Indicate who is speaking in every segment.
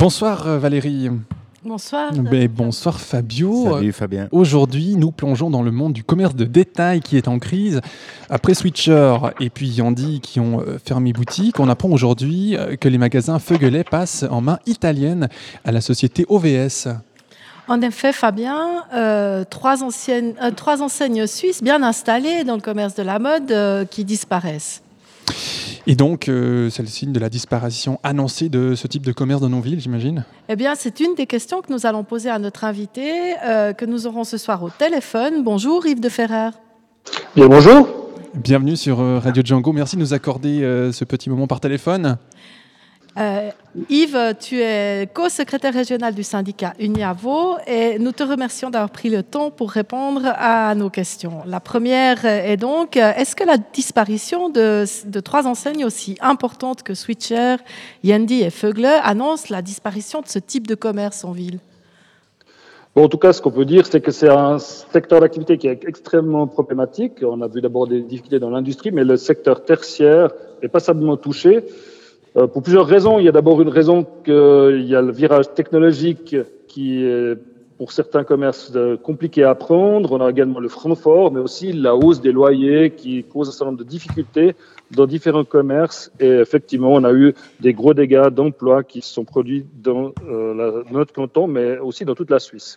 Speaker 1: Bonsoir Valérie.
Speaker 2: Bonsoir.
Speaker 1: Bonsoir Fabio.
Speaker 3: Salut Fabien.
Speaker 1: Aujourd'hui, nous plongeons dans le monde du commerce de détail qui est en crise. Après Switcher et puis Yandy qui ont fermé boutique, on apprend aujourd'hui que les magasins Feugelet passent en main italienne à la société OVS.
Speaker 2: En effet, Fabien, trois enseignes suisses bien installées dans le commerce de la mode qui disparaissent.
Speaker 1: Et donc, c'est le signe de la disparition annoncée de ce type de commerce dans nos villes, j'imagine ?
Speaker 2: Eh bien, c'est une des questions que nous allons poser à notre invité, que nous aurons ce soir au téléphone. Bonjour Yves de Ferrer.
Speaker 4: Bien, bonjour.
Speaker 1: Bienvenue sur Radio Django. Merci de nous accorder ce petit moment par téléphone.
Speaker 2: Yves, tu es co-secrétaire régional du syndicat Uniavo et nous te remercions d'avoir pris le temps pour répondre à nos questions. La première est donc, est-ce que la disparition de trois enseignes aussi importantes que Switcher, Yandy et Feugelet annonce la disparition de ce type de commerce en ville ?
Speaker 4: Bon, en tout cas, ce qu'on peut dire, c'est que c'est un secteur d'activité qui est extrêmement problématique. On a vu d'abord des difficultés dans l'industrie, mais le secteur tertiaire est passablement touché. Pour plusieurs raisons. Il y a d'abord une raison qu'il y a le virage technologique qui est pour certains commerces compliqué à prendre. On a également le franc fort, mais aussi la hausse des loyers qui cause un certain nombre de difficultés dans différents commerces. Et effectivement, on a eu des gros dégâts d'emplois qui se sont produits dans notre canton, mais aussi dans toute la Suisse.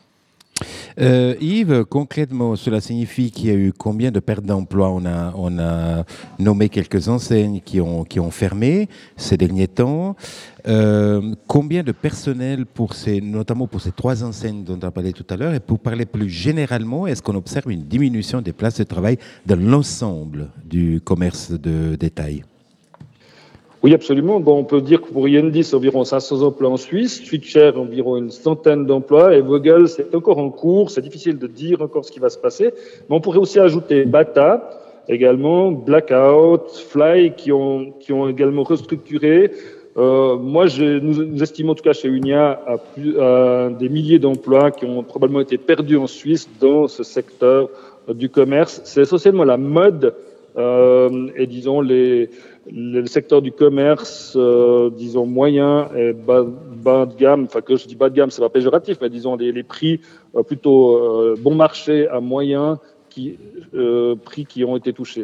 Speaker 3: Yves, concrètement, cela signifie qu'il y a eu combien de pertes d'emplois ? On a nommé quelques enseignes qui ont fermé ces derniers temps. Combien de personnel notamment pour ces trois enseignes dont on a parlé tout à l'heure ? Et pour parler plus généralement, est-ce qu'on observe une diminution des places de travail dans l'ensemble du commerce de détail ?
Speaker 4: Oui, absolument. Bon, on peut dire que pour Yandy, c'est environ 500 emplois en Suisse, Switcher, environ une centaine d'emplois, et Vogel, c'est encore en cours. C'est difficile de dire encore ce qui va se passer. Mais on pourrait aussi ajouter Bata, également, Blackout, Fly, qui ont également restructuré. Nous estimons en tout cas chez Unia à des milliers d'emplois qui ont probablement été perdus en Suisse dans ce secteur du commerce. C'est essentiellement la mode et disons le secteur du commerce, disons moyen et bas de gamme. Enfin, que je dis bas de gamme, c'est pas péjoratif, mais disons les prix plutôt bon marché à moyen prix qui ont été touchés.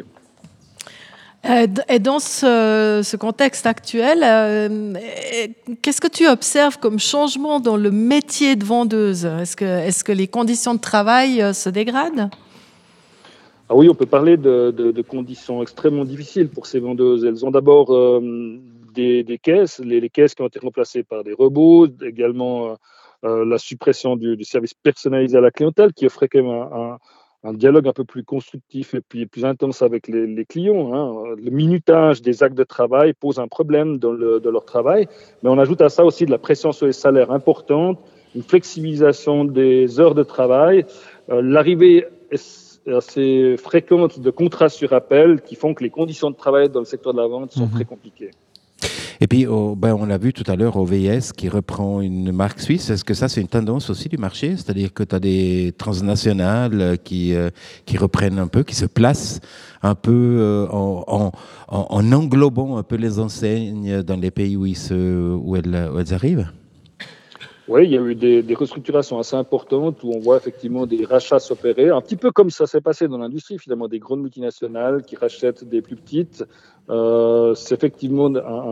Speaker 2: Et dans ce contexte actuel, qu'est-ce que tu observes comme changement dans le métier de vendeuse ? Est-ce que les conditions de travail se dégradent ?
Speaker 4: Ah oui, on peut parler de conditions extrêmement difficiles pour ces vendeuses. Elles ont d'abord des caisses, les caisses qui ont été remplacées par des robots, également la suppression du service personnalisé à la clientèle qui offrait quand même un dialogue un peu plus constructif et puis plus intense avec les clients. Hein. Le minutage des actes de travail pose un problème dans leur travail, mais on ajoute à ça aussi de la pression sur les salaires importante, une flexibilisation des heures de travail, l'arrivée assez fréquentes de contrats sur appel qui font que les conditions de travail dans le secteur de la vente sont très compliquées.
Speaker 3: Et puis, on l'a vu tout à l'heure, OVS qui reprend une marque suisse. Est-ce que ça, c'est une tendance aussi du marché ? C'est-à-dire que tu as des transnationales qui reprennent un peu, qui se placent un peu en englobant un peu les enseignes dans les pays où elles arrivent ?
Speaker 4: Oui, il y a eu des restructurations assez importantes où on voit effectivement des rachats s'opérer, un petit peu comme ça s'est passé dans l'industrie, finalement, des grandes multinationales qui rachètent des plus petites. C'est effectivement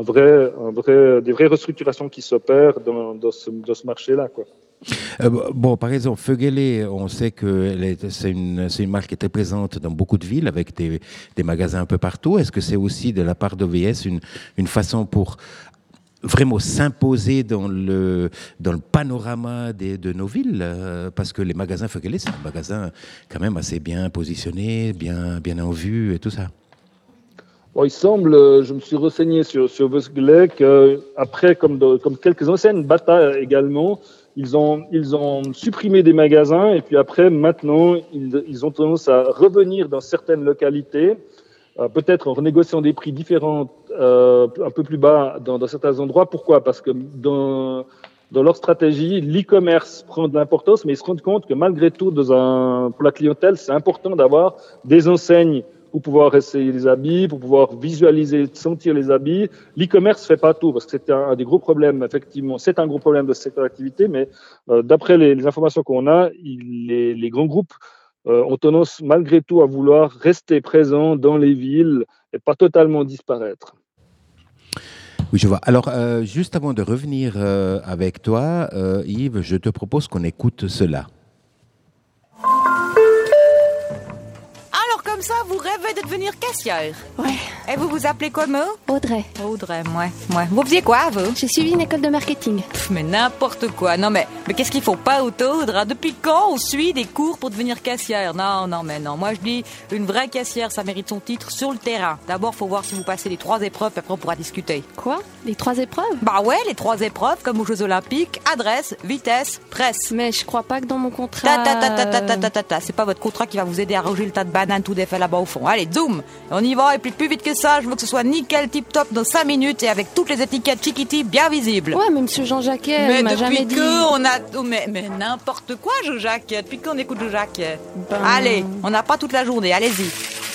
Speaker 4: des vraies restructurations qui s'opèrent dans ce marché-là, quoi.
Speaker 3: Par exemple, Feugelet, on sait que c'est une marque qui est très présente dans beaucoup de villes avec des magasins un peu partout. Est-ce que c'est aussi de la part d'OVS une façon pour vraiment s'imposer dans le panorama de nos villes, parce que les magasins Feugelet, c'est un magasin quand même assez bien positionné, bien en vue et tout ça.
Speaker 4: Bon, il semble, je me suis renseigné sur Feugelet, qu'après, comme quelques enseignes, Bata également, ils ont supprimé des magasins et puis après, maintenant, ils ont tendance à revenir dans certaines localités, peut-être en renégociant des prix différents, un peu plus bas dans certains endroits. Pourquoi ? Parce que dans leur stratégie, l'e-commerce prend de l'importance, mais ils se rendent compte que malgré tout, pour la clientèle, c'est important d'avoir des enseignes pour pouvoir essayer les habits, pour pouvoir visualiser, sentir les habits. L'e-commerce fait pas tout, parce que c'est un des gros problèmes, effectivement. C'est un gros problème de ce secteur d'activité, mais d'après les informations qu'on a, les grands groupes ont tendance, malgré tout, à vouloir rester présents dans les villes et pas totalement disparaître.
Speaker 3: Oui, je vois. Alors, juste avant de revenir avec toi, Yves, je te propose qu'on écoute cela.
Speaker 5: Alors comme ça, vous rêvez de devenir caissière?
Speaker 6: Ouais.
Speaker 5: Et vous vous appelez comment?
Speaker 6: Audrey.
Speaker 5: Audrey, moi. Vous faisiez quoi, vous?
Speaker 6: J'ai suivi une école de marketing.
Speaker 5: Mais n'importe quoi. Non, mais qu'est-ce qu'il faut pas, Audrey? Depuis quand on suit des cours pour devenir caissière? Non. Moi, je dis, une vraie caissière, ça mérite son titre sur le terrain. D'abord, faut voir si vous passez les 3 épreuves, puis après, on pourra discuter.
Speaker 6: Quoi? Les 3 épreuves?
Speaker 5: Bah ouais, les 3 épreuves, comme aux Jeux Olympiques, adresse, vitesse, presse.
Speaker 6: Mais je crois pas que dans mon contrat...
Speaker 5: C'est pas votre contrat qui va vous aider à ranger le tas de bananes tout défait là-bas au fond. Allez, zoom! On y va, et puis plus vite que ça, je veux que ce soit nickel, tip-top dans 5 minutes et avec toutes les étiquettes chiquiti bien visibles.
Speaker 6: Ouais, mais monsieur Jean Jacquet, il m'a jamais dit...
Speaker 5: Mais depuis qu'on a... Mais n'importe quoi, Jean Jacquet. Depuis qu'on écoute Jean Jacquet. Allez, on n'a pas toute la journée, allez-y.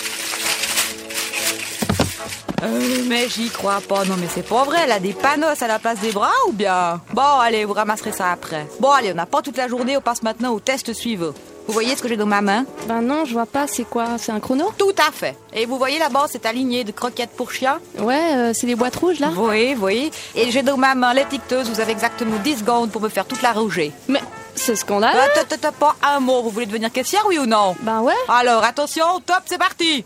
Speaker 5: Mais j'y crois pas. Non, mais c'est pas vrai. Elle a des panos à la place des bras ou bien? Bon, allez, vous ramasserez ça après. Bon, allez, on n'a pas toute la journée. On passe maintenant au test suivant. Vous voyez ce que j'ai dans ma main?
Speaker 6: Ben non, je vois pas. C'est quoi? C'est un chrono?
Speaker 5: Tout à fait. Et vous voyez là-bas, cette alignée de croquettes pour chiens?
Speaker 6: Ouais, c'est les boîtes rouges, là?
Speaker 5: Oui. Et j'ai dans ma main l'étiqueteuse. Vous avez exactement 10 secondes pour me faire toute la rouger.
Speaker 6: Mais c'est scandaleux!
Speaker 5: Pas un mot. Vous voulez devenir caissière, oui ou non?
Speaker 6: Ben ouais.
Speaker 5: Alors, attention, top, c'est parti!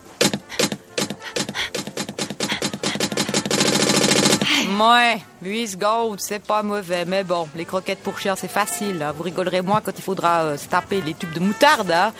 Speaker 5: Ouais, 8 secondes, c'est pas mauvais, mais bon, les croquettes pour chiens, c'est facile. Hein. Vous rigolerez moins quand il faudra se taper les tubes de moutarde. Hein.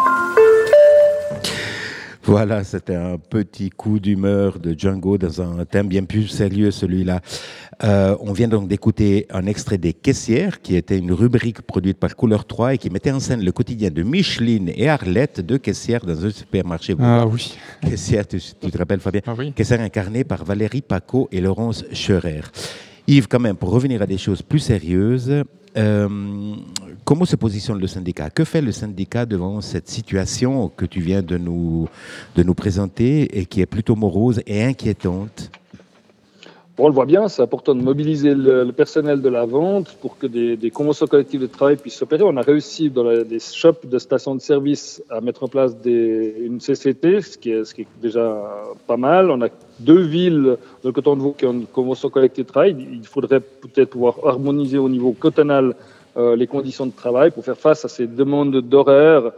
Speaker 3: Voilà, c'était un petit coup d'humeur de Django dans un thème bien plus sérieux, celui-là. On vient donc d'écouter un extrait des Caissières, qui était une rubrique produite par Couleur 3 et qui mettait en scène le quotidien de Micheline et Arlette, deux caissières dans un supermarché.
Speaker 1: Ah oui.
Speaker 3: Caissières, tu te rappelles, Fabien?
Speaker 1: Ah oui.
Speaker 3: Caissières incarnées par Valérie Paco et Laurence Scherer. Yves, quand même, pour revenir à des choses plus sérieuses, comment se positionne le syndicat? Que fait le syndicat devant cette situation que tu viens de nous présenter et qui est plutôt morose et inquiétante?
Speaker 4: Bon, on le voit bien, c'est important de mobiliser le personnel de la vente pour que des conventions collectives de travail puissent s'opérer. On a réussi dans des shops de stations de service à mettre en place une CCT, ce qui est déjà pas mal. On a 2 villes dans le canton de Vaud qui ont une convention collective de travail. Il faudrait peut-être pouvoir harmoniser au niveau cantonal les conditions de travail pour faire face à ces demandes d'horaires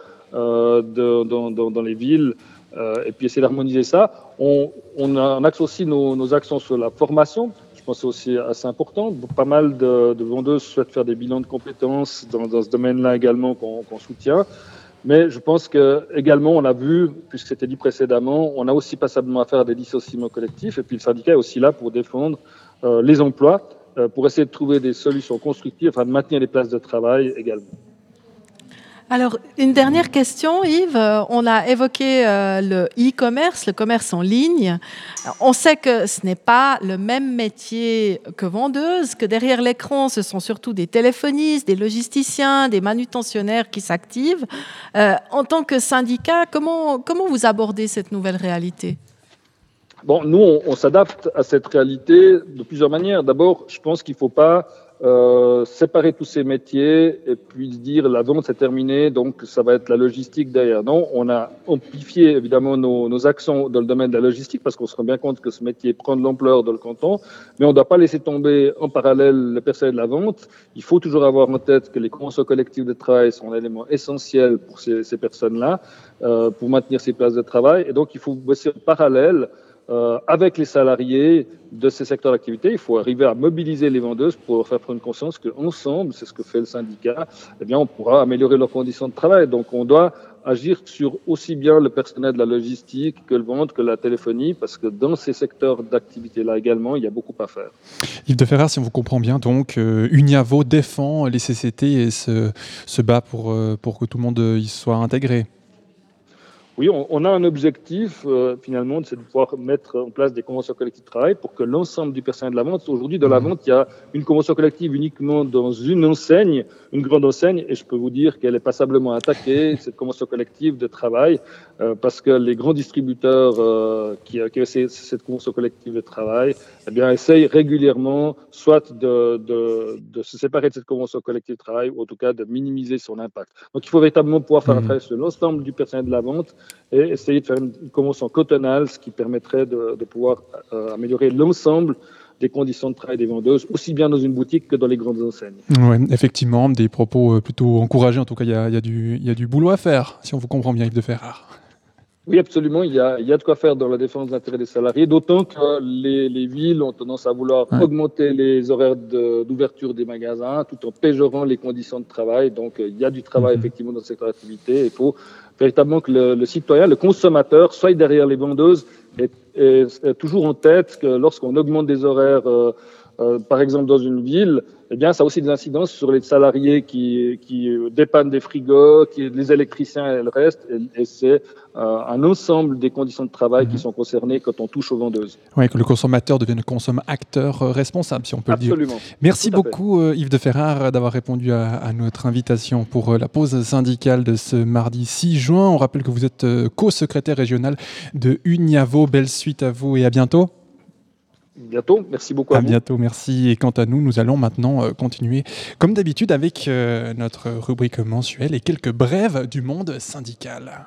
Speaker 4: dans les villes. Et puis essayer d'harmoniser ça. On axe aussi nos actions sur la formation. Je pense que c'est aussi assez important. Pas mal de vendeuses souhaitent faire des bilans de compétences dans ce domaine-là également qu'on soutient. Mais je pense que également, on a vu, puisque c'était dit précédemment, on a aussi passablement à faire des dissociements collectifs. Et puis le syndicat est aussi là pour défendre les emplois, pour essayer de trouver des solutions constructives afin de maintenir les places de travail également.
Speaker 2: Alors, une dernière question, Yves. On a évoqué le e-commerce, le commerce en ligne. On sait que ce n'est pas le même métier que vendeuse, que derrière l'écran, ce sont surtout des téléphonistes, des logisticiens, des manutentionnaires qui s'activent. En tant que syndicat, comment vous abordez cette nouvelle réalité ?
Speaker 4: Bon, nous, on s'adapte à cette réalité de plusieurs manières. D'abord, je pense qu'il ne faut pas séparer tous ces métiers et puis se dire la vente c'est terminé, donc ça va être la logistique derrière. Non, on a amplifié évidemment nos actions dans le domaine de la logistique parce qu'on se rend bien compte que ce métier prend de l'ampleur dans le canton, mais on ne doit pas laisser tomber en parallèle le personnel de la vente. Il faut toujours avoir en tête que les conventions collectives de travail sont un élément essentiel pour ces personnes-là, pour maintenir ces places de travail, et donc il faut bosser en parallèle avec les salariés de ces secteurs d'activité. Il faut arriver à mobiliser les vendeuses pour leur faire prendre conscience qu'ensemble, c'est ce que fait le syndicat, eh bien, on pourra améliorer leurs conditions de travail. Donc, on doit agir sur aussi bien le personnel de la logistique que le vente, que la téléphonie, parce que dans ces secteurs d'activité-là également, il y a beaucoup à faire.
Speaker 1: Yves de Ferrer, si on vous comprend bien, donc Uniavo défend les CCT et se bat pour que tout le monde y soit intégré.
Speaker 4: Oui, on a un objectif, finalement, c'est de pouvoir mettre en place des conventions collectives de travail pour que l'ensemble du personnel de la vente, aujourd'hui, dans la vente, il y a une convention collective uniquement dans une enseigne, une grande enseigne, et je peux vous dire qu'elle est passablement attaquée, cette convention collective de travail, parce que les grands distributeurs qui ont cette convention collective de travail, eh bien, essayent régulièrement soit de se séparer de cette convention collective de travail, ou en tout cas de minimiser son impact. Donc, il faut véritablement pouvoir faire un travail sur l'ensemble du personnel de la vente et essayer de faire une convention cantonale, ce qui permettrait de pouvoir améliorer l'ensemble des conditions de travail des vendeuses, aussi bien dans une boutique que dans les grandes enseignes.
Speaker 1: Oui, effectivement, des propos plutôt encouragés. En tout cas, il y a du boulot à faire, si on vous comprend bien, Yves de Ferrare.
Speaker 4: Oui, absolument. Il y a de quoi faire dans la défense de l'intérêt des salariés, d'autant que les villes ont tendance à vouloir augmenter les horaires d'ouverture des magasins tout en péjorant les conditions de travail. Donc, il y a du travail effectivement dans cette activité. Il faut véritablement que le citoyen, le consommateur, soit derrière les vendeuses et toujours en tête que lorsqu'on augmente des horaires, par exemple dans une ville, eh bien, ça a aussi des incidences sur les salariés qui dépannent des frigos, les électriciens et le reste. Et c'est un ensemble des conditions de travail qui sont concernées quand on touche aux vendeuses.
Speaker 1: Oui, que le consommateur devienne acteur responsable, si on peut
Speaker 4: Absolument.
Speaker 1: le dire. Merci beaucoup, Yves de Ferrare, d'avoir répondu à notre invitation pour la pause syndicale de ce mardi 6 juin. On rappelle que vous êtes co-secrétaire régional de Uniavo. Belle suite à vous et à bientôt.
Speaker 4: Bientôt, merci beaucoup à vous.
Speaker 1: À bientôt, merci. Et quant à nous, nous allons maintenant continuer, comme d'habitude, avec notre rubrique mensuelle et quelques brèves du monde syndical.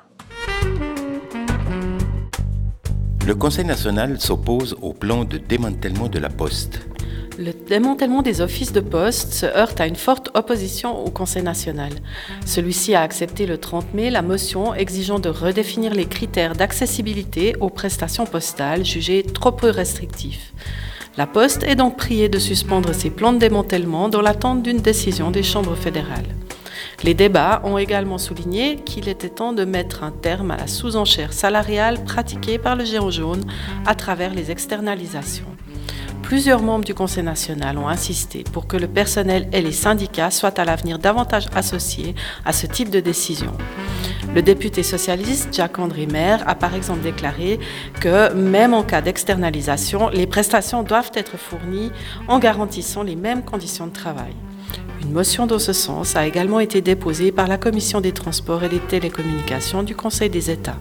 Speaker 3: Le Conseil national s'oppose au plan de démantèlement de la Poste.
Speaker 7: Le démantèlement des offices de poste se heurte à une forte opposition au Conseil national. Celui-ci a accepté le 30 mai la motion exigeant de redéfinir les critères d'accessibilité aux prestations postales jugées trop peu restrictifs. La Poste est donc priée de suspendre ses plans de démantèlement dans l'attente d'une décision des chambres fédérales. Les débats ont également souligné qu'il était temps de mettre un terme à la sous-enchère salariale pratiquée par le géant jaune à travers les externalisations. Plusieurs membres du Conseil national ont insisté pour que le personnel et les syndicats soient à l'avenir davantage associés à ce type de décision. Le député socialiste Jacques-André Maire a par exemple déclaré que même en cas d'externalisation, les prestations doivent être fournies en garantissant les mêmes conditions de travail. Une motion dans ce sens a également été déposée par la Commission des Transports et des Télécommunications du Conseil des États.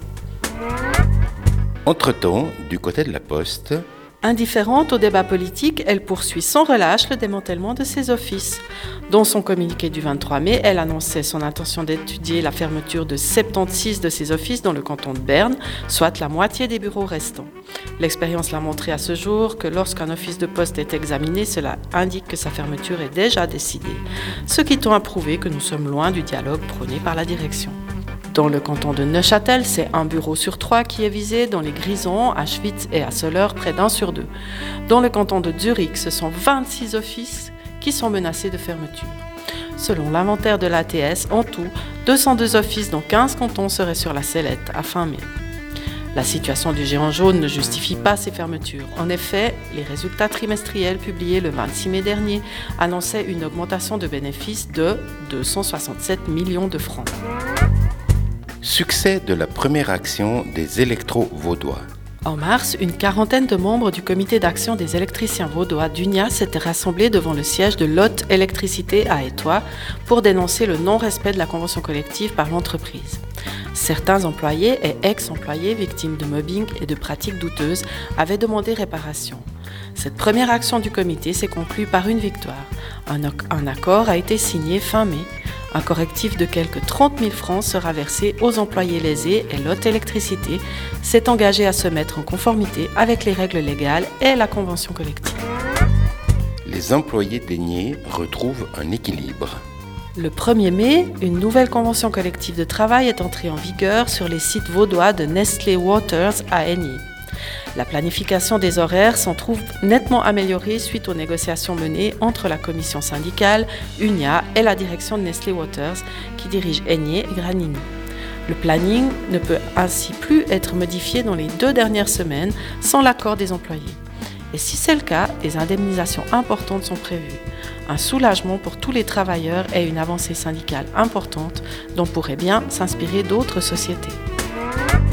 Speaker 3: Entre-temps, du côté de la Poste,
Speaker 7: indifférente au débat politique, elle poursuit sans relâche le démantèlement de ses offices. Dans son communiqué du 23 mai, elle annonçait son intention d'étudier la fermeture de 76 de ses offices dans le canton de Berne, soit la moitié des bureaux restants. L'expérience l'a montré à ce jour que lorsqu'un office de poste est examiné, cela indique que sa fermeture est déjà décidée, ce qui tend à prouver que nous sommes loin du dialogue prôné par la direction. Dans le canton de Neuchâtel, c'est un bureau sur 3 qui est visé, dans les Grisons, à Schwytz et à Soleure, près d'1 sur 2. Dans le canton de Zurich, ce sont 26 offices qui sont menacés de fermeture. Selon l'inventaire de l'ATS, en tout, 202 offices dans 15 cantons seraient sur la sellette à fin mai. La situation du géant jaune ne justifie pas ces fermetures. En effet, les résultats trimestriels publiés le 26 mai dernier annonçaient une augmentation de bénéfices de 267 millions de francs.
Speaker 3: Succès de la première action des électro-vaudois.
Speaker 7: En mars, une quarantaine de membres du comité d'action des électriciens vaudois d'UNIA s'étaient rassemblés devant le siège de Lot Électricité à Étoile pour dénoncer le non-respect de la convention collective par l'entreprise. Certains employés et ex-employés victimes de mobbing et de pratiques douteuses avaient demandé réparation. Cette première action du comité s'est conclue par une victoire. Un accord a été signé fin mai. Un correctif de quelques 30 000 francs sera versé aux employés lésés et Lot Électricité s'est engagé à se mettre en conformité avec les règles légales et la convention collective.
Speaker 3: Les employés d'Aigné retrouvent un équilibre.
Speaker 7: Le 1er mai, une nouvelle convention collective de travail est entrée en vigueur sur les sites vaudois de Nestlé Waters à Aigné. La planification des horaires s'en trouve nettement améliorée suite aux négociations menées entre la commission syndicale, UNIA et la direction de Nestlé Waters qui dirige Aigné et Granigny. Le planning ne peut ainsi plus être modifié dans les 2 dernières semaines sans l'accord des employés. Et si c'est le cas, des indemnisations importantes sont prévues. Un soulagement pour tous les travailleurs et une avancée syndicale importante dont pourraient bien s'inspirer d'autres sociétés.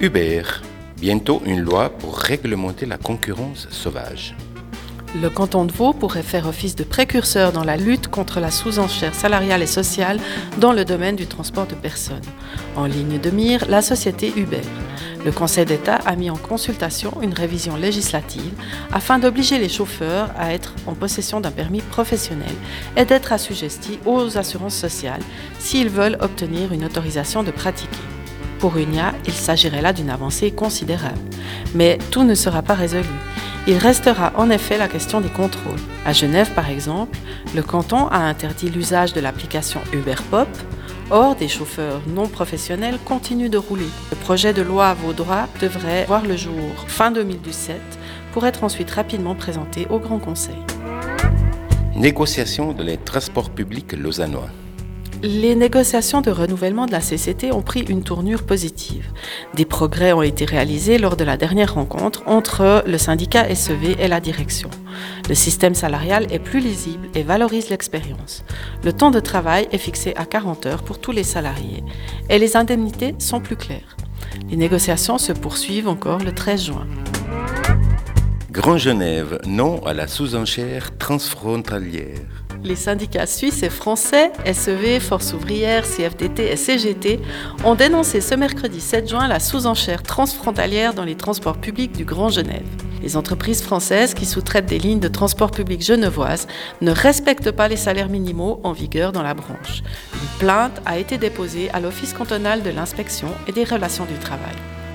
Speaker 3: Uber. Bientôt une loi pour réglementer la concurrence sauvage.
Speaker 7: Le canton de Vaud pourrait faire office de précurseur dans la lutte contre la sous-enchère salariale et sociale dans le domaine du transport de personnes. En ligne de mire, la société Uber. Le Conseil d'État a mis en consultation une révision législative afin d'obliger les chauffeurs à être en possession d'un permis professionnel et d'être assujettis aux assurances sociales s'ils veulent obtenir une autorisation de pratiquer. Pour UNIA, il s'agirait là d'une avancée considérable. Mais tout ne sera pas résolu. Il restera en effet la question des contrôles. À Genève, par exemple, le canton a interdit l'usage de l'application Uber Pop. Or, des chauffeurs non professionnels continuent de rouler. Le projet de loi vaudois devrait voir le jour fin 2017 pour être ensuite rapidement présenté au Grand Conseil.
Speaker 3: Négociation de les transports publics lausannois.
Speaker 7: Les négociations de renouvellement de la CCT ont pris une tournure positive. Des progrès ont été réalisés lors de la dernière rencontre entre le syndicat SEV et la direction. Le système salarial est plus lisible et valorise l'expérience. Le temps de travail est fixé à 40 heures pour tous les salariés et les indemnités sont plus claires. Les négociations se poursuivent encore le 13 juin.
Speaker 3: Grand Genève, non à la sous-enchère transfrontalière.
Speaker 7: Les syndicats suisses et français, SEV, Force ouvrière, CFDT et CGT, ont dénoncé ce mercredi 7 juin la sous-enchère transfrontalière dans les transports publics du Grand Genève. Les entreprises françaises qui sous-traitent des lignes de transport public genevoises ne respectent pas les salaires minimaux en vigueur dans la branche. Une plainte a été déposée à l'Office cantonal de l'inspection et des relations du travail.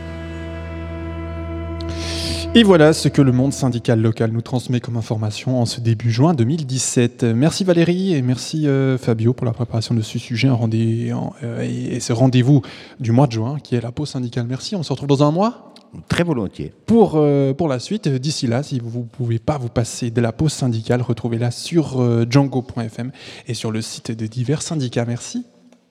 Speaker 1: Et voilà ce que le monde syndical local nous transmet comme information en ce début juin 2017. Merci Valérie et merci Fabio pour la préparation de ce sujet et ce rendez-vous du mois de juin qui est la pause syndicale. Merci, on se retrouve dans un mois.
Speaker 3: Très volontiers.
Speaker 1: Pour la suite, d'ici là, si vous ne pouvez pas vous passer de la pause syndicale, retrouvez-la sur django.fm et sur le site de divers syndicats. Merci.